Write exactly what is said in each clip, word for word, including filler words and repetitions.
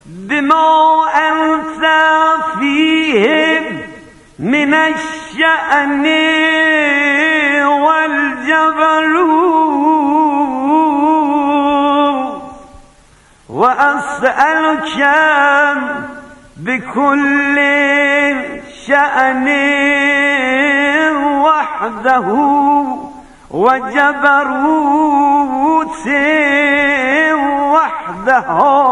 بما أنت فيه من الشأن والجبروت وأسألك بكل شأن وحده وجبروت وحده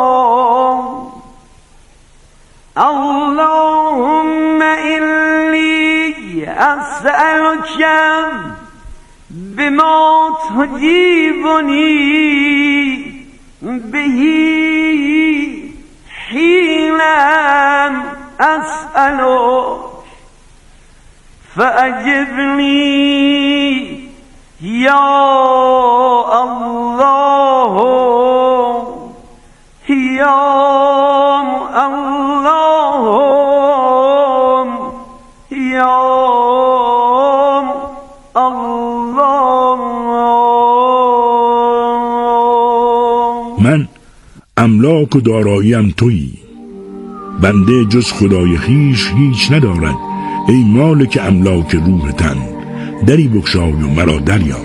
اللهم إني أسألك بما تجيبني به حين أسألك فأجبني يا الله يا الله يا الله. من املاک و داراییم تویی، بنده جز خدای خویش هیچ ندارد. ای مالک املاک روح تن، دری بگشای و مرا دریاب.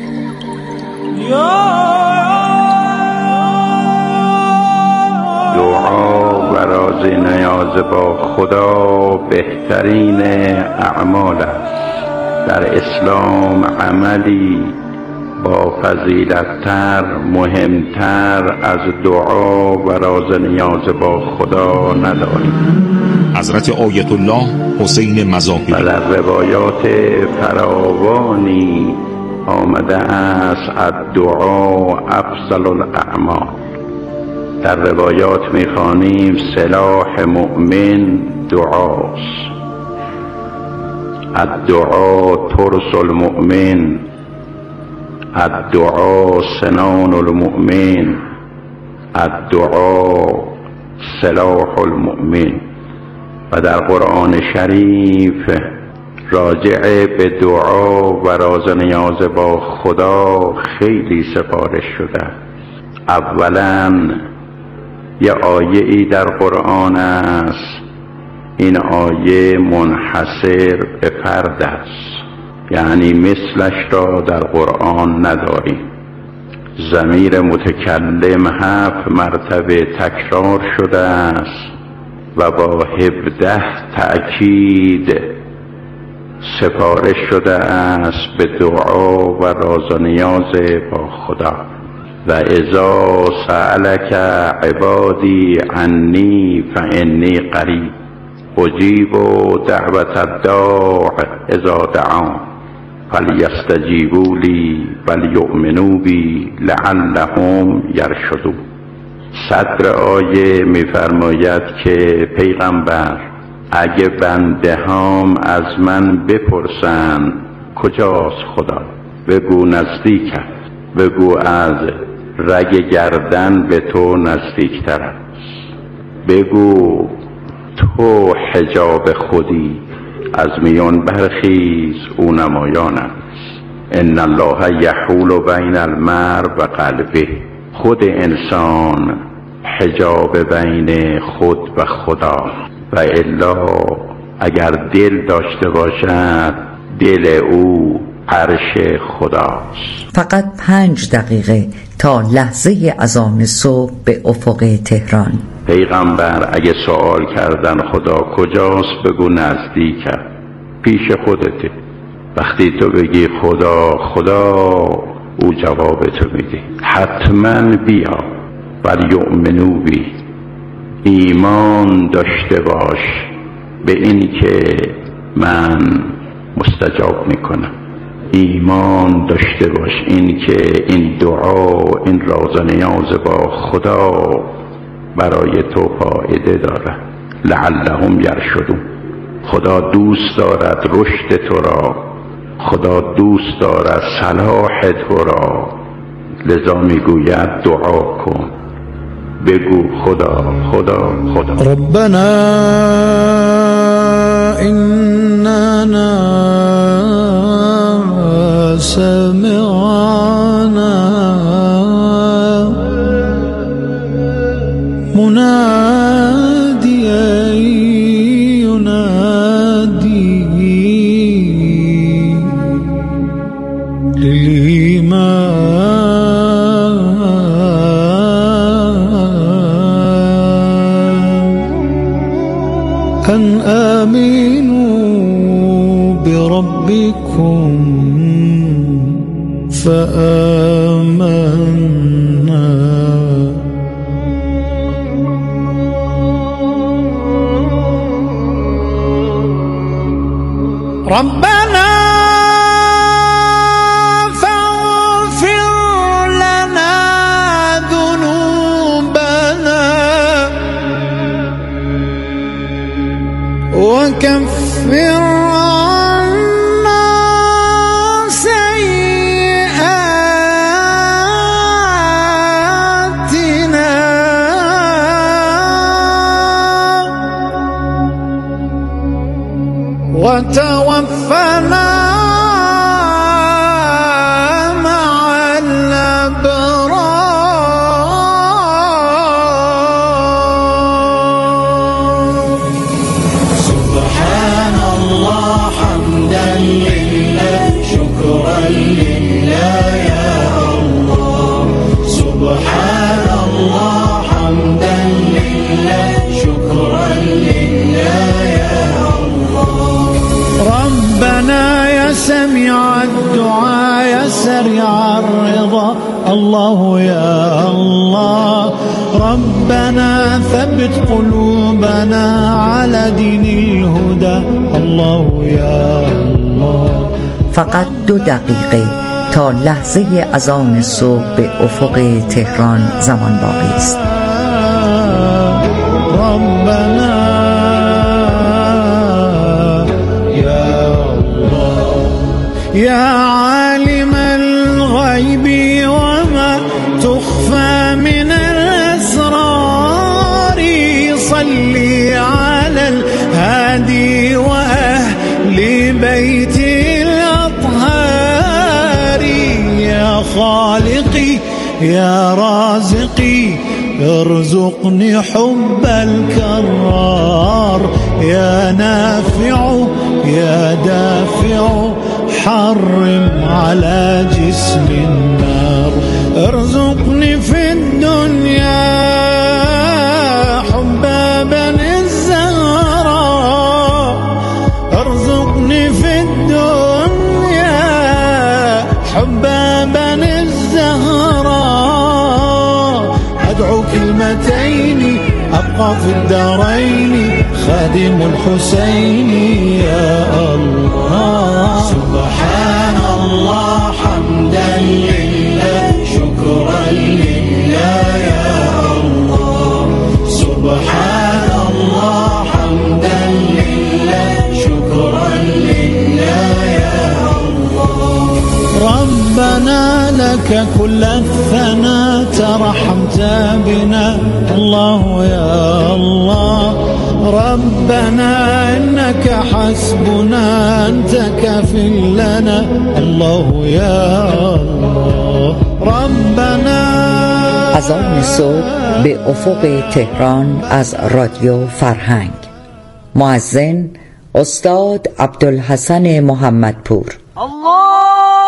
دعا و راز نیاز با خدا بهترین اعمال است. در اسلام عملی با فضیلت‌تر، مهمتر از دعا و راز نیاز با خدا نداریم. حضرت آیت الله حسین مظاهری. و در روایات فراوانی آمده است الدعا افضل الاعمال. در روایات می‌خوانیم سلاح مؤمن دعاست. الدعا ترس المؤمن، الدعا سنان المؤمن، الدعا سلاح المؤمن. و در قرآن شریف راجع به دعا و راز نیاز با خدا خیلی سفارش شده. اولا یه آیه ای در قرآن است، این آیه منحصر به فرد است، یعنی مثلش را در قرآن نداریم. ضمیر متکلم هفت مرتبه تکرار شده است و با هفده تأکید سفارش شده است به دعا و راز و نیاز با خدا. و اذا سألک عبادی عنی فانی قریب اجیب دعوت الداع اذا دعان فلیستجیبوا لی ولیؤمنوا بی لعلهم یرشدون. صدر آیه می‌فرماید که پیغمبر اگه بنده هام از من بپرسن کجاست خدا، بگو نزدیک است، بگو از رگ گردن به تو نزدیکتر است، بگو تو حجاب خودی، از میان برخیز او نمایان است. ان الله یحول بین المرء و قلبه، خود انسان حجاب بین خود و خدا. و الا اگر دل داشته باشد دل او عرش خداست. فقط پنج دقیقه تا لحظه اذان صبح به افق تهران. پیغمبر اگه سوال کردن خدا کجاست بگو نزدیک است، پیش خودته. وقتی تو بگی خدا خدا او جواب تو میده. حتما بیا ولی یؤمنو بی، ایمان داشته باش به این که من مستجاب میکنم. ایمان داشته باش این که این دعا، این راز و نیاز با خدا برای تو فایده داره. لعلهم یرشدون. خدا دوست دارد رشد تو را، خدا دوست دارد صلاح تو را، لذا میگوید دعا کن، بگو خدا خدا خدا. ربنا اننا سمعنا مناديا ينادي ينادي للإيمان أن آمنوا بربكم فآمنا ربنا فاغفر لنا ذنوبنا وكفر عنا سيئاتنا وتوفنا مع الأبرار سبحان الله حمدا لله شكرا لله يا الله سبحان الله حمدا لله شكرا لله يا الله ربنا يا سميع الدعاء يا سريع الرضا الله يا الله ربنا ثبت قلوبنا على دين الهدى الله يا الله. فقط دو دقیقه تا لحظه اذان صبح به افق تهران زمان باقی است. ربنا يا عالم الغيب وما تخفى من الأسرار صلي على الهادي وأهل بيت الأطهار يا خالقي يا رازقي ارزقني حب الكرار يا نافع يا دافع حرم على جسم النار ارزقني في الدنيا حب بني الزهراء ارزقني في الدنيا حب بني الزهراء أدعو كلمتين أبقى في الدارين خادم الحسين يا الله سبحان الله حمدا لله شكرا لله يا الله سبحان الله حمدا لله شكرا لله يا الله ربنا لك كل الثناء ترحمت بنا الله يا الله ربنا إنك حسبنا أنت كافٍ لنا الله يا الله ربنا. اذان صبح به افق تهران از رادیو فرهنگ. مؤذن استاد عبدالحسن محمدپور. الله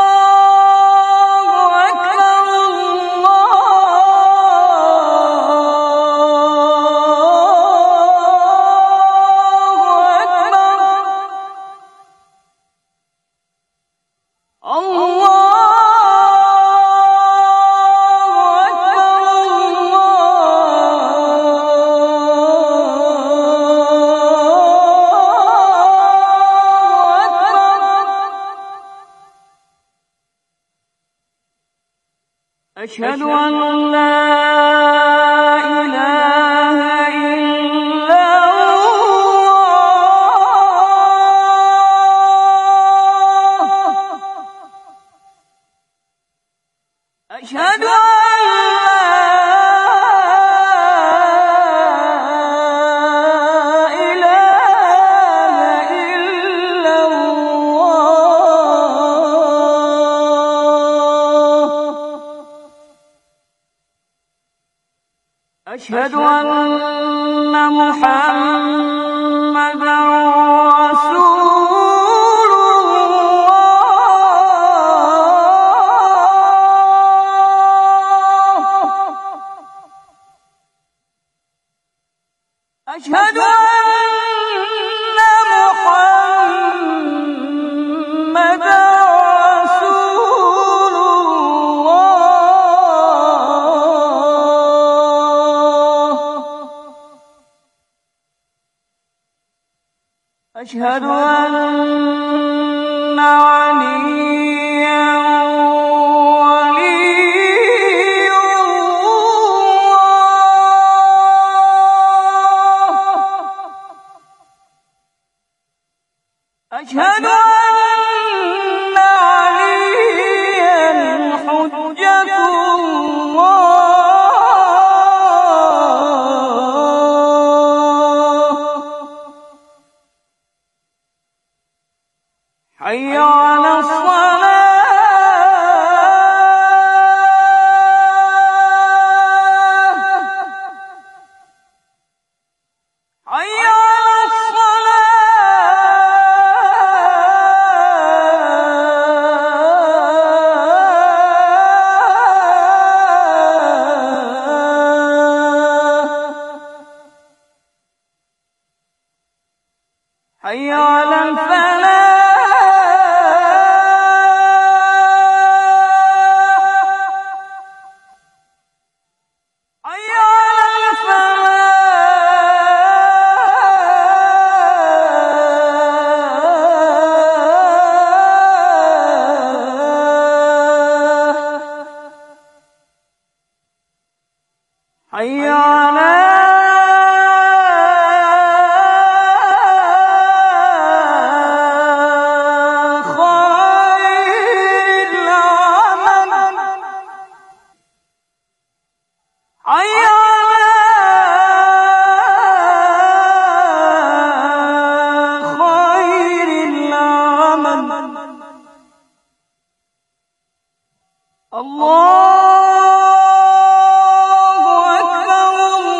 أشهد أن لا إله إلا الله أشهد أن أشهد أن أشهد أن محمدا رسول الله. أشهد أن عليا ولي الله. أشهد أن عليا حجة الله. حي على الصلاة. حي على الصلاة. حي على الفلاح. حي على الفلاح. حي على خير العمل. حي على خير العمل. الله أكبر.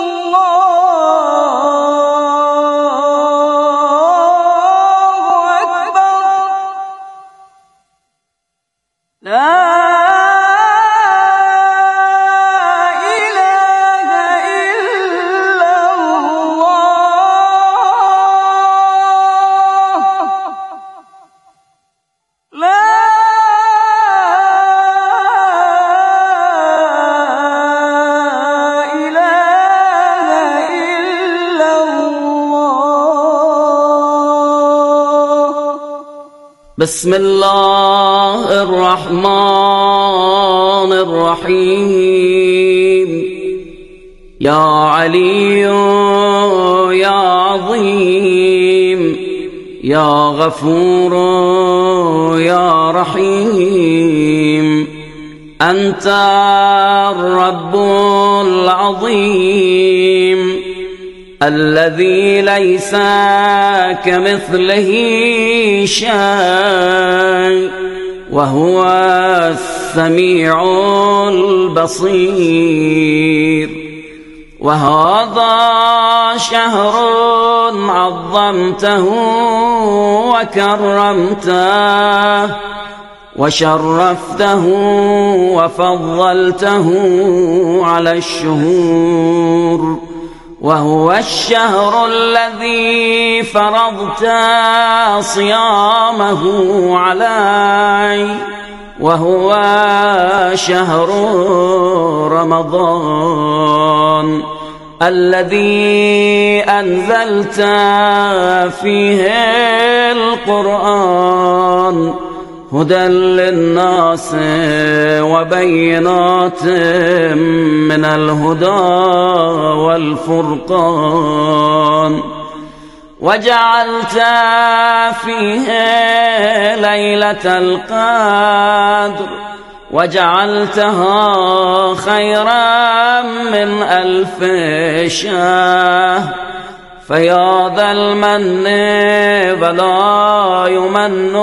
الله أكبر. لا إله إلا الله. لا إله إلا الله. بسم الله الرحمن الرحيم. يا علي يا عظيم يا غفور يا رحيم. أنت الرب العظيم الذي ليس كمثله شيء وهو السميع البصير. وهذا شهر عظمته وكرمته وشرفته وفضلته على الشهور. وهو الشهر الذي فرضت صيامه علي. وهو شهر رمضان الذي أنزلت فيه القرآن هدى للناس وبينات من الهدى والفرقان. وجعلت فيه ليلة القدر وجعلتها خيرا من ألف شهر. فيا ذا المن ولا يمن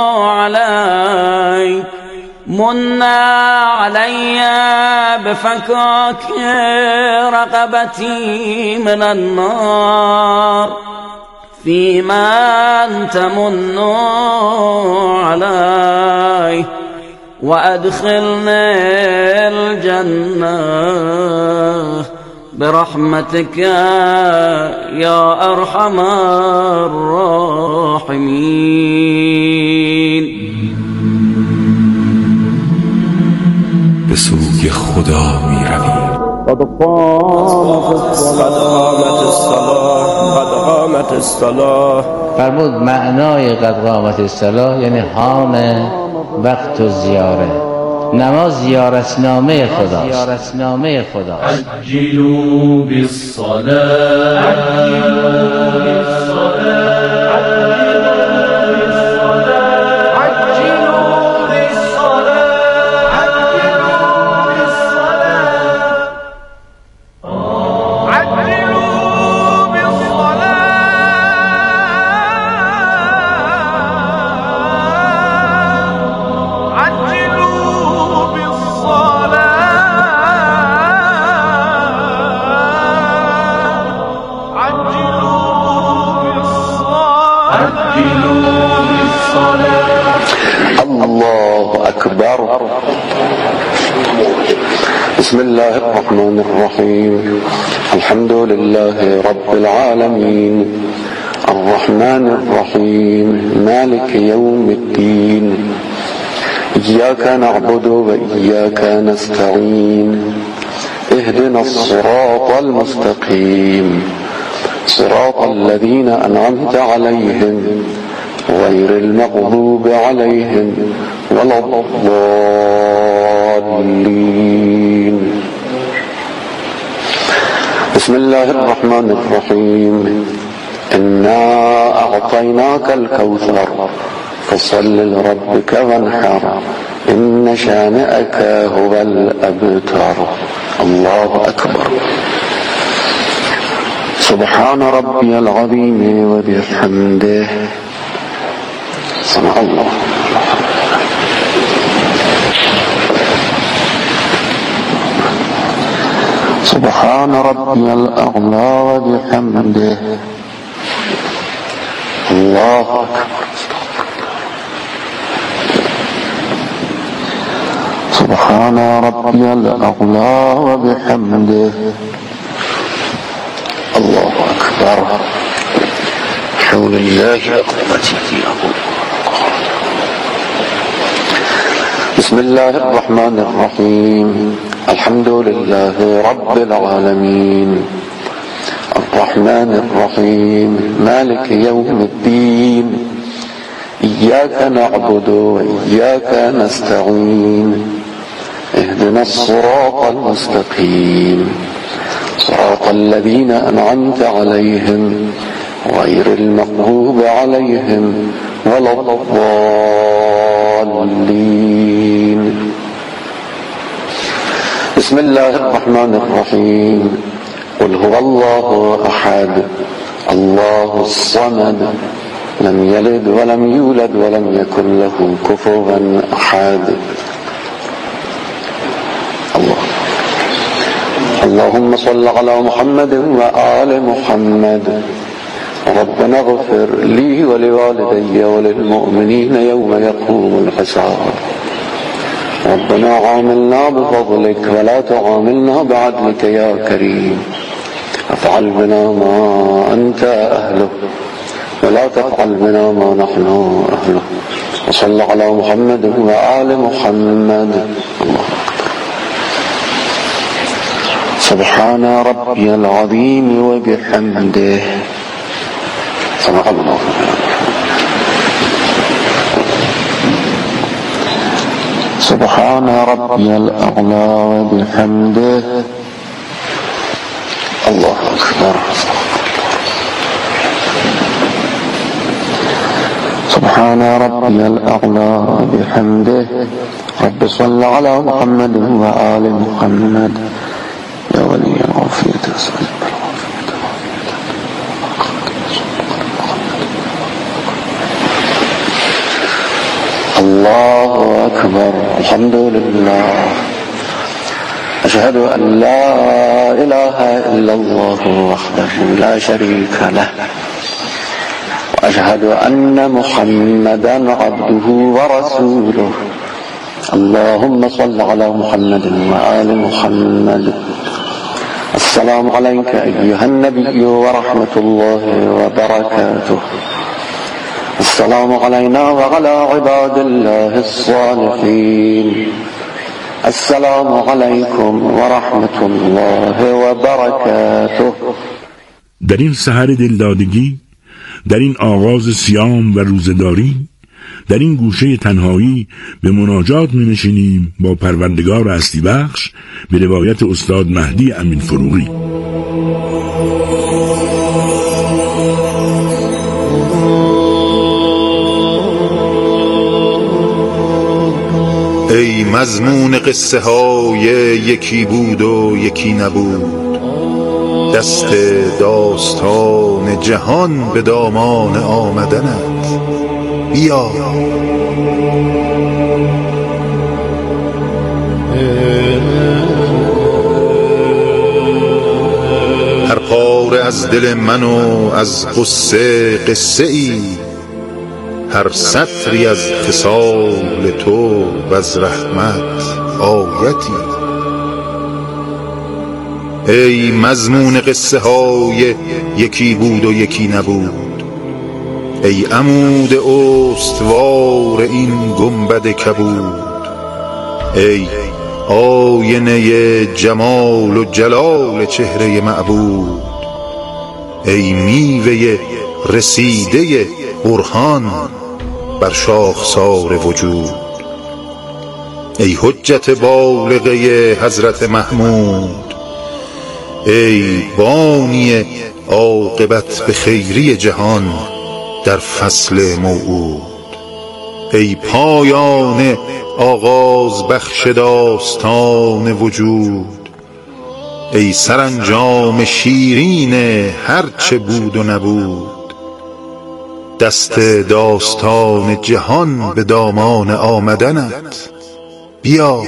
عليك من علي بفكاك رقبتي من النار فيما تمن علي وأدخلني الجنة برحمتك يا أرحم الراحمين. به سوی خدا می رویم. قد قامت الصلاة قد قامت الصلاة. فرمود معنای قد قامت الصلاة یعنی حان وقت و زیاره. نماز زیارتنامه خدا. زیارتنامه خدا. عجلوا بالصلاة عجلوا بالصلاة الله أكبر. بسم الله الرحمن الرحيم. الحمد لله رب العالمين الرحمن الرحيم مالك يوم الدين إياك نعبد وإياك نستعين اهدنا الصراط المستقيم صراط الذين أنعمت عليهم غير المغضوب عليهم ولا الضالين. بسم الله الرحمن الرحيم. إنا أعطيناك الكوثر فصل لربك وانحر إن شانئك هو الأبتر. الله أكبر. سبحان ربي العظيم وبحمده. صنع الله. سبحان ربي الأعلى وبحمده. الله أكبر. سبحان ربي الأعلى وبحمده. الله أكبر. حول الله قوتي أقول. بسم الله الرحمن الرحيم. الحمد لله رب العالمين الرحمن الرحيم مالك يوم الدين إياك نعبد وإياك نستعين اهدنا الصراط المستقيم صراط الذين أنعمت عليهم غير المغضوب عليهم ولا الضالين. بسم الله الرحمن الرحيم. قل هو الله أحد الله الصمد لم يلد ولم يولد ولم يكن له كفوا أحد. الله. اللهم صل على محمد وآل محمد. ربنا اغفر لي ولوالدي وللمؤمنين يوم يقوم الحساب. ربنا عاملنا بفضلك ولا تعاملنا بعدلك يا كريم. افعل بنا ما أنت أهله ولا تفعل بنا ما نحن أهله. وصل على محمد وآل محمد. الله أكبر. سبحان ربي العظيم وبحمده. صدق الله. سبحان ربي الأعلى وبحمده. الله أكبر. سبحان ربي الأعلى وبحمده. رب صل على محمد وآل محمد. يا ولي العافية أسألك الله أكبر. الحمد لله. أشهد أن لا إله إلا الله وحده لا شريك له وأشهد أن محمدا عبده ورسوله. اللهم صل على محمد وآل محمد. السلام عليك أيها النبي ورحمة الله وبركاته. السلام علينا وعلى عباد الله الصالحين. السلام عليكم ورحمة الله وبركاته. در این سحر دلدادگی، در این آغاز صیام و روزداری، در این گوشه تنهایی به مناجات می نشینیم با پروردگار هستی بخش به روایت استاد مهدی امین فروغی. ای مضمون قصه های یکی بود و یکی نبود، دست داستان جهان به دامان آمدنت بیا. هر پاره از دل من و از قصه قصه ای، هر سطری از خصال تو و از رحمت آیتی. ای مضمون قصه های یکی بود و یکی نبود، ای عمود استوار این گنبد کبود، ای آینه جمال و جلال چهره معبود، ای میوه رسیده برهان بر شاخسار وجود، ای حجت بالغه حضرت محمود، ای بانی عاقبت به خیری جهان در فصل موعود، ای پایان آغاز بخش داستان وجود، ای سرانجام شیرین هرچه بود و نبود، دست داستان جهان به دامان آمدنت بیا.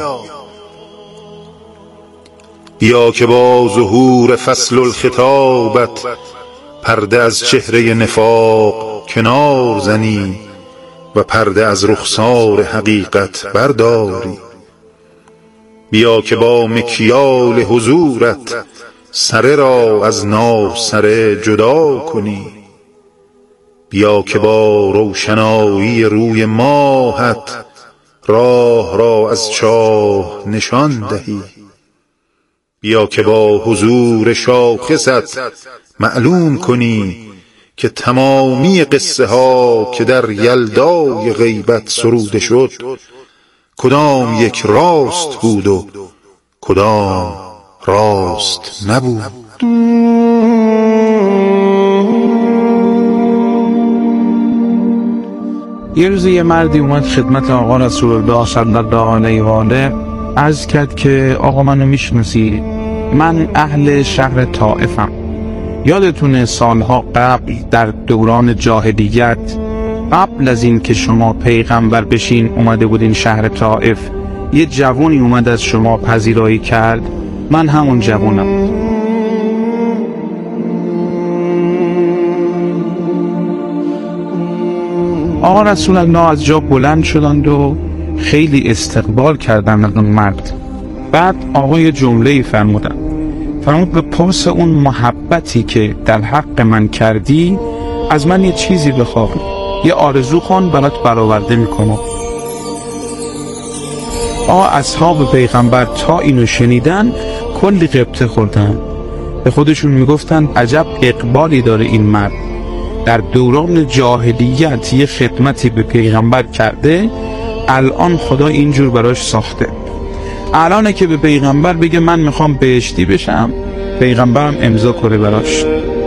بیا که با ظهور فصل الخطابت پرده از چهره نفاق کنار زنی و پرده از رخسار حقیقت برداری. بیا که با مکیال حضورت سره را از ناسره جدا کنی. بیا که با روشنایی روی ماهت راه را از چاه نشان دهی. بیا که با حضور شاخصت معلوم کنی که تمامی قصه ها که در یلدای غیبت سروده شد کدام یک راست بود و کدام راست نبود. یه روز یه مردی اومد خدمت آقا رسول الله صلی الله علیه و آله، عرض کرد که آقا منو میشناسی؟ من اهل شهر طائفم. یادتونه سالها قبل در دوران جاهلیت، قبل از این که شما پیغمبر بشین اومده بودین شهر طائف، یه جوونی اومد از شما پذیرایی کرد؟ من همون جوونم. آقا رسول الله از جا بلند شدند و خیلی استقبال کردن از اون مرد. بعد آقا یه جمله‌ای فرمودن، فرمود به پاس اون محبتی که در حق من کردی از من یه چیزی بخواه، یه آرزو کن برات برآورده میکنم. آقا اصحاب پیغمبر تا اینو شنیدن کلی غبطه خوردن، به خودشون میگفتن عجب اقبالی داره این مرد، در دوران جاهلیت یه خدمتی به پیغمبر کرده، الان خدا اینجور براش ساخته. الانه که به پیغمبر بگه من میخوام بهشتی بشم، پیغمبرم امضا کنه براش.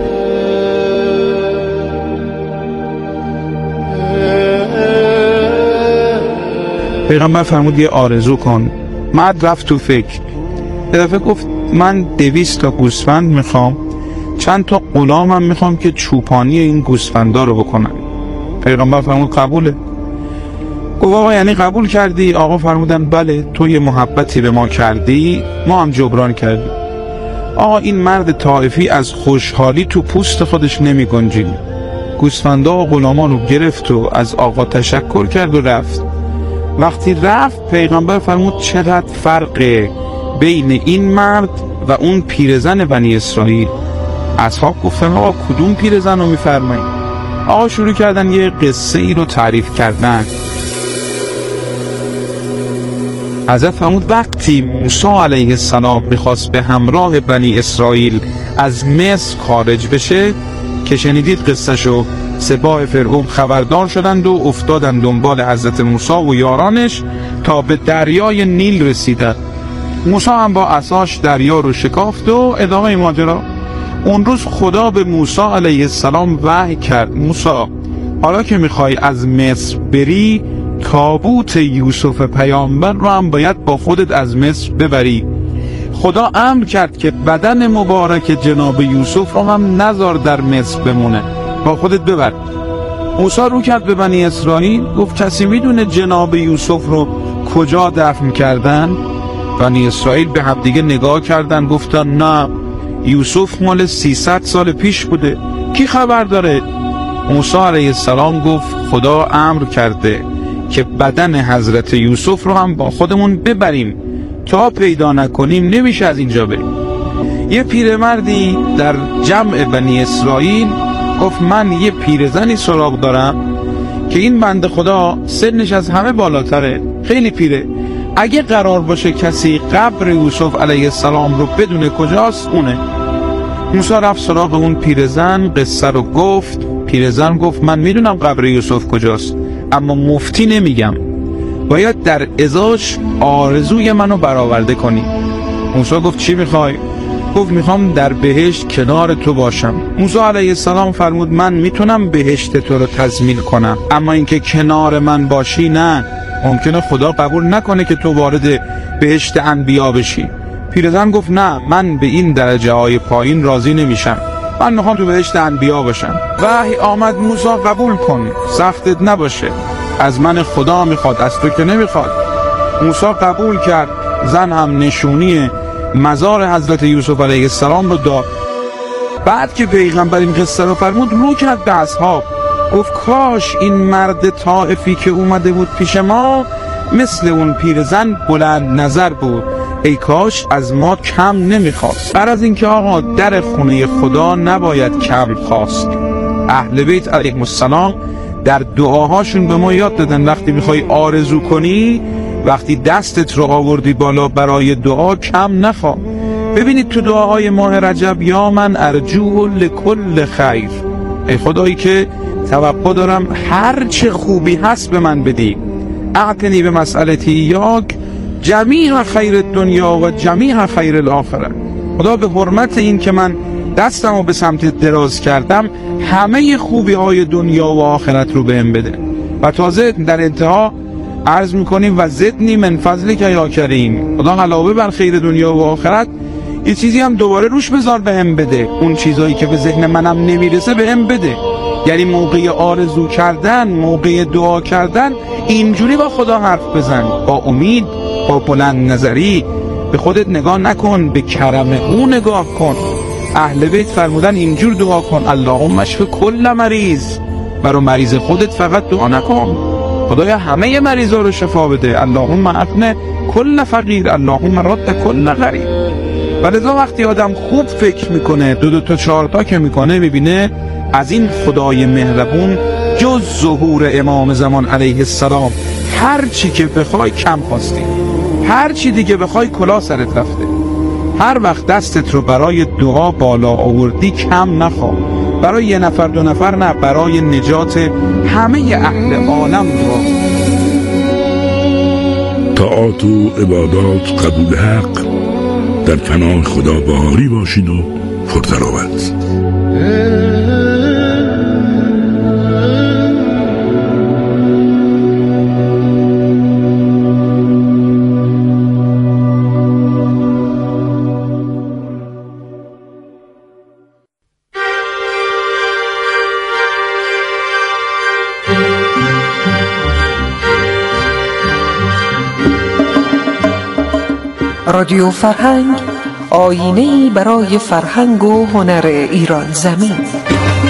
پیغمبر فرمود یه آرزو کن. مرد رفت تو فکر، یه دفعه گفت من دویست تا گوسفند میخوام، چند تا غلامم میخوام که چوپانی این گوسفندا رو بکنن. پیغمبر فرمود قبوله. گفت آقا یعنی قبول کردی؟ آقا فرمودن بله، تو یه محبتی به ما کردی، ما هم جبران کردیم. آقا این مرد طائفی از خوشحالی تو پوست خودش نمی گنجید. گوسفندا و غلامان رو گرفت و از آقا تشکر کرد و رفت. وقتی رفت پیغمبر فرمود چقدر فرق بین این مرد و اون پیرزن بنی اسرائیل. اصحاب گفتن آقا کدوم پیرزن رو میفرمایید؟ آقا شروع کردن یه قصه ای رو تعریف کردن. حضرت فرمود وقتی موسی علیه السلام میخواست به همراه بنی اسرائیل از مصر خارج بشه که شنیدید قصه شو، سپاه فرعون خبردار شدند و افتادند دنبال حضرت موسی و یارانش تا به دریای نیل رسیدند. موسی هم با عصاش دریا رو شکافت و ادامه ماجرا. اون روز خدا به موسی علیه السلام وحی کرد موسی حالا که میخوای از مصر بری تابوت یوسف پیامبر رو هم باید با خودت از مصر ببری. خدا امر کرد که بدن مبارک جناب یوسف رو هم نذار در مصر بمونه، با خودت ببر. موسی رو کرد به بنی اسرائیل گفت کسی میدونه جناب یوسف رو کجا دفن کردن؟ بنی اسرائیل به هم دیگه نگاه کردن گفتن نه یوسف مال سیصد سال پیش بوده، کی خبر داره؟ موسی علیه السلام گفت خدا امر کرده که بدن حضرت یوسف رو هم با خودمون ببریم، تا پیدا نکنیم نمیشه از اینجا بریم. یه پیرمردی در جمع بنی اسرائیل گفت من یه پیرزنی سراغ دارم که این بنده خدا سنش از همه بالاتره، خیلی پیره، اگه قرار باشه کسی قبر یوسف علیه السلام رو بدونه کجاست اونه. موسی رفت سراغ اون پیرزن، قصه رو گفت. پیرزن گفت من میدونم قبر یوسف کجاست اما مفتی نمیگم، باید در ازاش آرزوی منو برآورده کنی. موسی گفت چی میخوای؟ گفت میخوام در بهشت کنار تو باشم. موسی علیه السلام فرمود من میتونم بهشت تو رو تضمین کنم، اما اینکه کنار من باشی نه، ممکنه خدا قبول نکنه که تو وارد بهشت انبیا بشی. پیرزن گفت نه من به این درجه های پایین راضی نمیشم، من میخوام تو بهشت انبیا باشم. وحی آمد موسی قبول کن، سختت نباشه، از من خدا میخواد از تو که نمیخواد. موسی قبول کرد، زن هم نشونی مزار حضرت یوسف علیه السلام رو داد. بعد که پیغمبر این قصه رو فرمود رو کرد به اصحاب گفت کاش این مرد طائفی که اومده بود پیش ما مثل اون پیرزن بلند نظر بود، ای کاش از ما کم نمیخواست. بر از اینکه آقا در خونه خدا نباید کم خواست. اهل بیت علیهم السلام در دعاهاشون به ما یاد دادن وقتی میخوای آرزو کنی، وقتی دستت رو آوردی بالا برای دعا کم نخوا. ببینید تو دعاهای ماه رجب یا من ارجو لکل خیر، ای خدایی که توقع دارم هر چه خوبی هست به من بدی، اعتنی به مسئلتی یاک جمیع خیر دنیا و جمیع خیر الاخره. خدا به حرمت این که من دستم رو به سمت دراز کردم همه خوبی های دنیا و آخرت رو بهم بده. و تازه در انتها عرض میکنیم و زدنی من فضلک یا کریم، خدا علاوه بر خیر دنیا و آخرت یه چیزی هم دوباره روش بذار بهم بده، اون چیزایی که به ذهن منم نمیرسه بهم بده. یعنی موقع آرزو کردن، موقع دعا کردن اینجوری با خدا حرف بزن، با امید، با بلند نظری. به خودت نگاه نکن، به کرم او نگاه کن. اهل بیت فرمودن اینجور دعا کن اللهم اشف کل مریض، برای مریض خودت فقط دعا نکن، خدایا همه مریضا رو شفا بده، اللهم اغن کل فقیر، اللهم رد کل غریب. ولذا وقتی آدم خوب فکر میکنه، دو دو تا چهار تا که میکنه، میبینه از این خدای مهربون جز ظهور امام زمان علیه السلام هر چی که بخوای کم خواستی، هر چی دیگه بخوای کلا سرت رفته. هر وقت دستت رو برای دعا بالا آوردی کم نخوا، برای یه نفر دو نفر نه، برای نجات همه اهل عالم دعا. طاعات و عبادات قبول حق، در پناه خدا بهاری باشید و پرتراوت. رادیو فرهنگ، آیینه‌ای برای فرهنگ و هنر ایران زمین.